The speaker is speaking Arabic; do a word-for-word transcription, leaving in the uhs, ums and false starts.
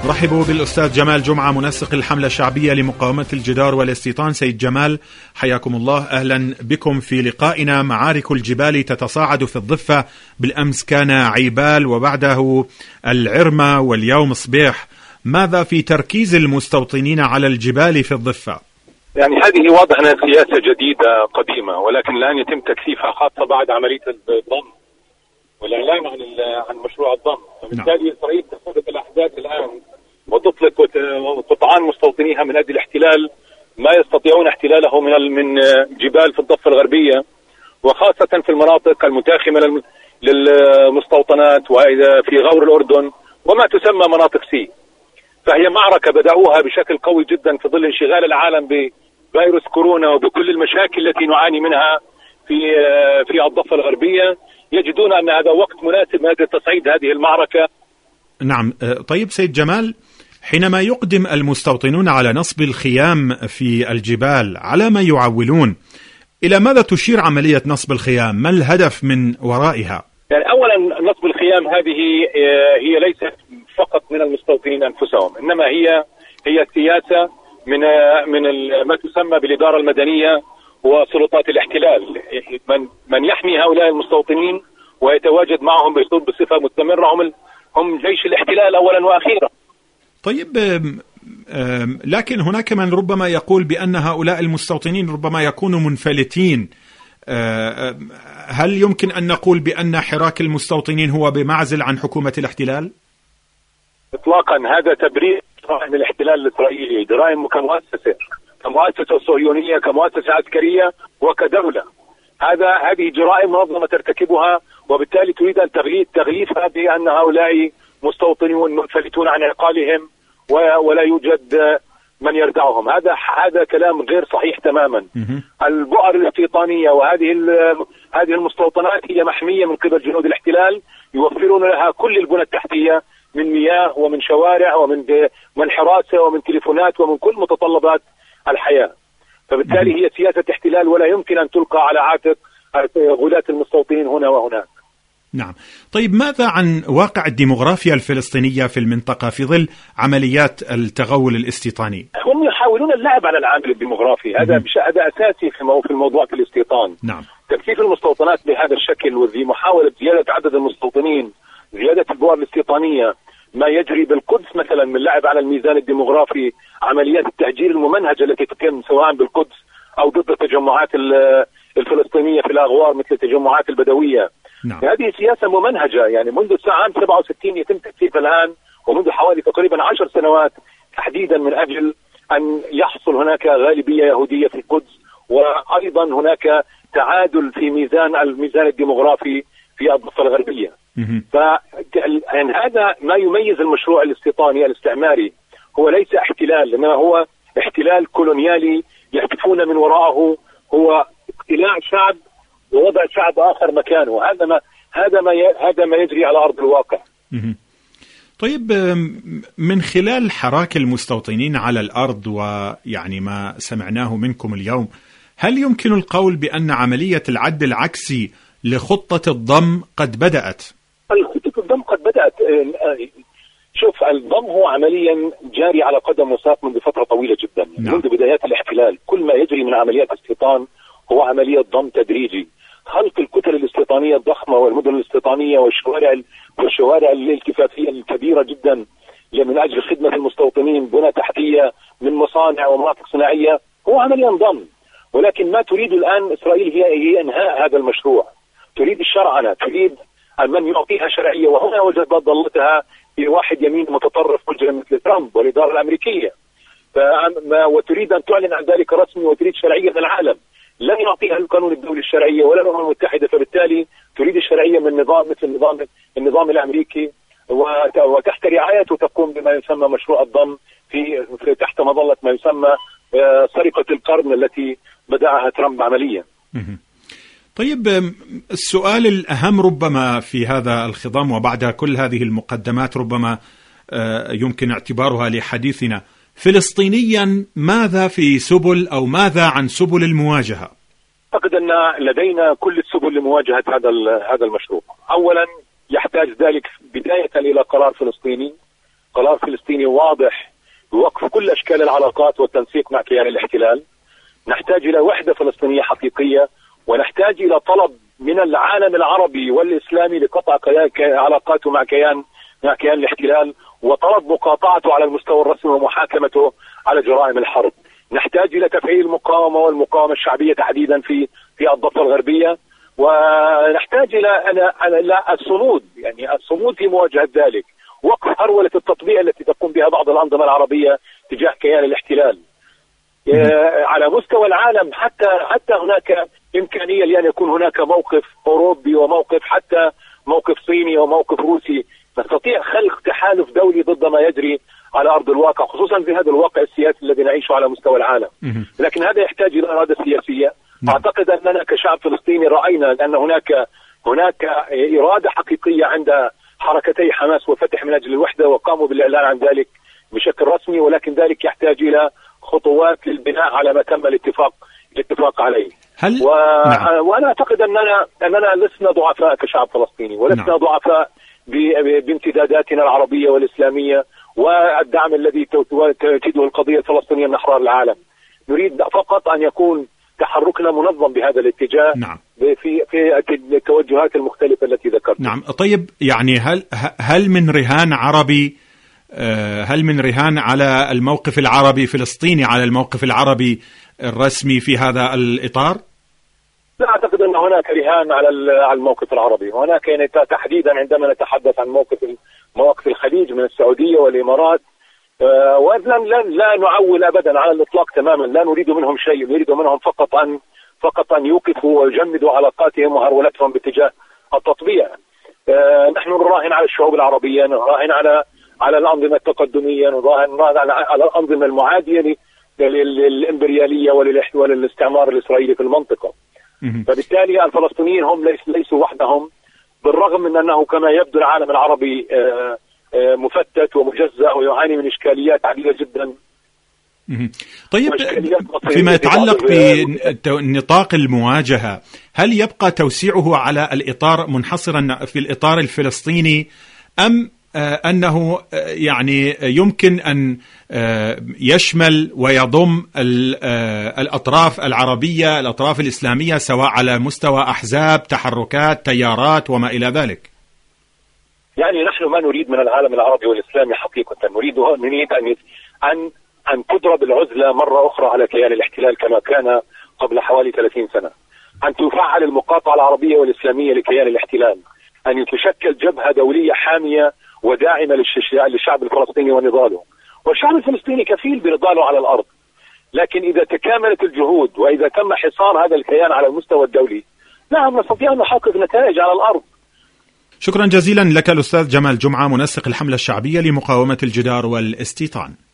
رحبوا بالأستاذ جمال جمعة منسق الحملة الشعبية لمقاومة الجدار والاستيطان. سيد جمال حياكم الله، أهلا بكم في لقائنا. معارك الجبال تتصاعد في الضفة، بالأمس كان عيبال وبعده العرمة واليوم صبيح. ماذا في تركيز المستوطنين على الجبال في الضفة؟ يعني هذه واضح أنها سياسة جديدة قديمة، ولكن الآن يتم تكثيفها خاصة بعد عملية الضم والإعلان عن عن مشروع الضم. فبالتالي إسرائيل تستهدف الأحداث الآن وتطلق قطعان مستوطنيها من أجل احتلال ما يستطيعون احتلاله من من جبال في الضفة الغربية، وخاصة في المناطق المتاخمة للمستوطنات وإذا في غور الأردن وما تسمى مناطق سي. فهي معركة بدأوها بشكل قوي جدا في ظل انشغال العالم بفيروس كورونا وبكل المشاكل التي نعاني منها في في الضفة الغربية. يجدون أن هذا وقت مناسب من أجل تصعيد هذه المعركة. نعم. طيب سيد جمال، حينما يقدم المستوطنون على نصب الخيام في الجبال على ما يعولون، إلى ماذا تشير عملية نصب الخيام؟ ما الهدف من ورائها؟ يعني أولا نصب الخيام هذه هي ليست فقط من المستوطنين أنفسهم، إنما هي هي سياسة من من ما تسمى بالإدارة المدنية وسلطات الاحتلال. من من يحمي هؤلاء المستوطنين ويتواجد معهم بصفة مستمرة هم هم جيش الاحتلال أولا وأخيرا. طيب، لكن هناك من ربما يقول بأن هؤلاء المستوطنين ربما يكونوا منفلتين. هل يمكن أن نقول بأن حراك المستوطنين هو بمعزل عن حكومة الاحتلال؟ إطلاقا، هذا تبرير جرائم الاحتلال الإسرائيلي، جرائم كمؤسسة كمؤسسة صهيونية كمؤسسة عسكرية وكدولة. هذا هذه جرائم منظمة ترتكبها، وبالتالي تريد أن تغليف تغليفها بأن هؤلاء مستوطنون منفلتون عن عقالهم ولا يوجد من يردعهم. هذا هذا كلام غير صحيح تماما. البؤر الاستيطانية وهذه هذه المستوطنات هي محمية من قبل جنود الاحتلال، يوفرون لها كل البنى التحتية من مياه ومن شوارع ومن من حراسة ومن تليفونات ومن كل متطلبات الحياة. فبالتالي هي سياسة احتلال ولا يمكن أن تلقى على عاتق غلاة المستوطنين هنا وهناك. نعم. طيب، ماذا عن واقع الديموغرافيا الفلسطينية في المنطقة في ظل عمليات التغول الاستيطاني؟ هم يحاولون اللعب على العامل الديموغرافي، هذا هذا أساسي في الموضوع في الاستيطان. نعم. تكثيف المستوطنات بهذا الشكل وذي محاولة زيادة عدد المستوطنين، زيادة البؤر الاستيطانية، ما يجري بالقدس مثلا من لعب على الميزان الديموغرافي، عمليات التهجير الممنهجة التي تتم سواء بالقدس أو ضد التجمعات الفلسطينية في الأغوار مثل التجمعات البدوية. نعم. هذه سياسة ممنهجة، يعني منذ عام سبعة وستين يتم تكثيف الآن، ومنذ حوالي تقريبا عشر سنوات تحديدا من أجل أن يحصل هناك غالبية يهودية في القدس، وأيضا هناك تعادل في ميزان الميزان الديموغرافي في الضفة الغربية. فهذا ما يميز المشروع الاستيطاني الاستعماري، هو ليس احتلال، إنما هو احتلال كولونيالي يهدفون من وراءه هو اقتلاع شعب ووضع شعب آخر مكانه. هذا ما هذا ما هذا ما يجري على أرض الواقع. طيب، من خلال حراك المستوطنين على الأرض ويعني ما سمعناه منكم اليوم، هل يمكن القول بأن عملية العد العكسي لخطة الضم قد بدأت؟ خطة الضم قد بدأت. شوف، الضم هو عمليا جاري على قدم وساق منذ فترة طويلة جدا. نعم. منذ بدايات الاحتلال كل ما يجري من عمليات استيطان هو عملية ضم تدريجي، خلق الكتل الاستيطانية الضخمة والمدن الاستيطانية والشوارع والشوارع الالتفافية الكبيرة جدا من أجل خدمة المستوطنين، بنى تحتية من مصانع ومناطق صناعية، هو عمليا ضم. ولكن ما تريد الآن إسرائيل هي هي إنهاء هذا المشروع، تريد الشرعنة، تريد من يعطيها شرعية، وهنا وجدت ضالتها في واحد يمين متطرف مجرم مثل ترامب والإدارة الأمريكية، وتريد أن تعلن عن ذلك رسمي وتريد شرعية من العالم. لن يعطيها القانون الدولي الشرعية ولا الأمم المتحدة، فبالتالي تريد الشرعية من نظام مثل النظام النظام الأمريكي، وتحت رعايته تقوم بما يسمى مشروع الضم في تحت مظلة ما يسمى سرقة القرن التي بدأها ترامب عمليا. طيب، السؤال الأهم ربما في هذا الخضم وبعد كل هذه المقدمات ربما يمكن اعتبارها لحديثنا، فلسطينيا ماذا في سبل أو ماذا عن سبل المواجهة؟ أعتقد أن لدينا كل السبل لمواجهة هذا هذا المشروع. أولا يحتاج ذلك بداية إلى قرار فلسطيني، قرار فلسطيني واضح بوقف كل أشكال العلاقات والتنسيق مع كيان الاحتلال. نحتاج إلى وحدة فلسطينية حقيقية، ونحتاج إلى طلب من العالم العربي والإسلامي لقطع علاقاته مع كيان مع كيان الاحتلال، وطلب مقاطعته على المستوى الرسمي ومحاكمته على جرائم الحرب. نحتاج إلى تفعيل المقاومة والمقاومة الشعبية تحديدا في في الضفة الغربية، ونحتاج إلى إلى الصمود، يعني الصمود في مواجهة ذلك، وقف هرولة التطبيع التي تقوم بها بعض الأنظمة العربية تجاه كيان الاحتلال. على مستوى العالم حتى حتى هناك إمكانية لأن يكون هناك موقف أوروبي وموقف حتى موقف صيني وموقف روسي، نستطيع خلق تحالف دولي ضد ما يجري على أرض الواقع، خصوصا في هذا الواقع السياسي الذي نعيشه على مستوى العالم. لكن هذا يحتاج إلى إرادة سياسية. أعتقد أننا كشعب فلسطيني رأينا أن هناك هناك إرادة حقيقية عند حركتي حماس وفتح من أجل الوحدة، وقاموا بالإعلان عن ذلك بشكل رسمي، ولكن ذلك يحتاج إلى خطوات للبناء على ما تم الاتفاق الاتفاق عليه. هل و... نعم. وأنا أعتقد أننا أننا لسنا ضعفاء كشعب فلسطيني، ولسنا نعم. ضعفاء ب... بامتداداتنا العربية والإسلامية والدعم الذي تجده القضية الفلسطينية من أحرار العالم. نريد فقط أن يكون تحركنا منظم بهذا الاتجاه نعم. في في التوجهات المختلفة التي ذكرت. نعم. طيب يعني هل هل من رهان عربي هل من رهان على الموقف العربي فلسطيني على الموقف العربي الرسمي في هذا الإطار؟ لا أعتقد أن هناك رهان على على الموقف العربي، هناك يعني تحديدا عندما نتحدث عن موقف مواقف الخليج من السعودية والإمارات، أه ولن لن لا نعول أبدا على الإطلاق تماما، لا نريد منهم شيء، نريد منهم فقط أن فقط أن يوقفوا ويجمدوا علاقاتهم وهرولتهم باتجاه التطبيع. أه نحن نراهن على الشعوب العربية، نراهن على على الأنظمة التقدمية، نراهن على الأنظمة المعادية للإمبريالية وللاستعمار الإسرائيلي في المنطقة. فبالتالي الفلسطينيين هم ليسوا وحدهم، بالرغم من أنه كما يبدو العالم العربي مفتت ومجزأ ويعاني من إشكاليات عديدة جدا. طيب فيما يتعلق بنطاق المواجهة، هل يبقى توسيعه على الإطار منحصرا في الإطار الفلسطيني، أم أنه يعني يمكن أن يشمل ويضم الأطراف العربية الأطراف الإسلامية سواء على مستوى أحزاب، تحركات، تيارات وما إلى ذلك؟ يعني نحن ما نريد من العالم العربي والإسلامي حقيقة، نريد نريد أن أن أن تضرب العزلة مرة أخرى على كيان الاحتلال كما كان قبل حوالي ثلاثين سنة، أن تفعل المقاطعة العربية والإسلامية لكيان الاحتلال، أن تشكل جبهة دولية حامية وداعمة للشعب الفلسطيني ونضاله، والشعب الفلسطيني كفيل بنضاله على الأرض. لكن إذا تكاملت الجهود وإذا تم حصار هذا الكيان على المستوى الدولي، نعم نستطيع أن نحقق نتائج على الأرض. شكرا جزيلا لك الأستاذ جمال جمعة، منسق الحملة الشعبية لمقاومة الجدار والاستيطان.